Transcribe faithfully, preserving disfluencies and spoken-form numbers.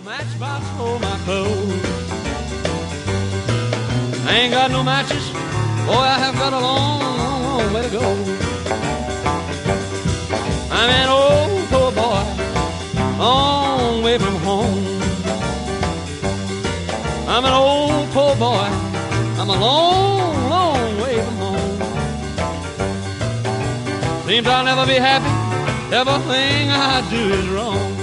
matchbox for my clothes. I ain't got no matches, boy, I have got a long, long way to go. I'm an old poor boy, long way from home. I'm an old poor boy, I'm a long, long way from home. Seems I'll never be happy, everything I do is wrong.